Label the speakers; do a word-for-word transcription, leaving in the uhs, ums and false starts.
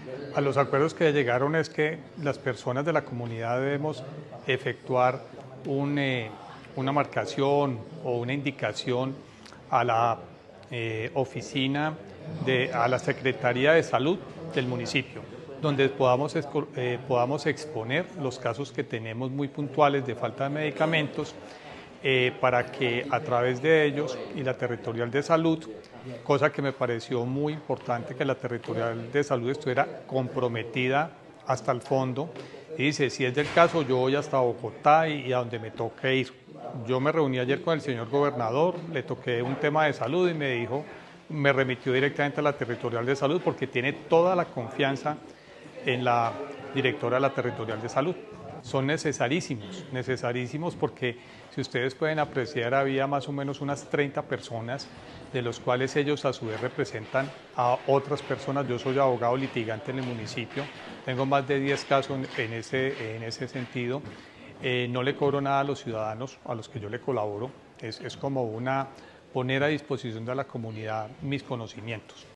Speaker 1: A los acuerdos que llegaron es que las personas de la comunidad debemos efectuar un, eh, una marcación o una indicación a la eh, oficina, de, a la Secretaría de Salud del municipio, donde podamos, eh, podamos exponer los casos que tenemos muy puntuales de falta de medicamentos, eh, para que a través de ellos y la Territorial de Salud, cosa que me pareció muy importante que la Territorial de Salud estuviera comprometida hasta el fondo, y dice, si es del caso, yo voy hasta Bogotá y, y a donde me toque ir. Yo me reuní ayer con el señor gobernador, le toqué un tema de salud y me dijo, me remitió directamente a la Territorial de Salud porque tiene toda la confianza en la directora de la Territorial de Salud. Son necesarísimos, necesarísimos porque si ustedes pueden apreciar había más o menos unas treinta personas, de los cuales ellos a su vez representan a otras personas. Yo soy abogado litigante en el municipio, tengo más de diez casos en ese, en ese sentido. Eh, no le cobro nada a los ciudadanos a los que yo le colaboro, es, es como una poner a disposición de la comunidad mis conocimientos.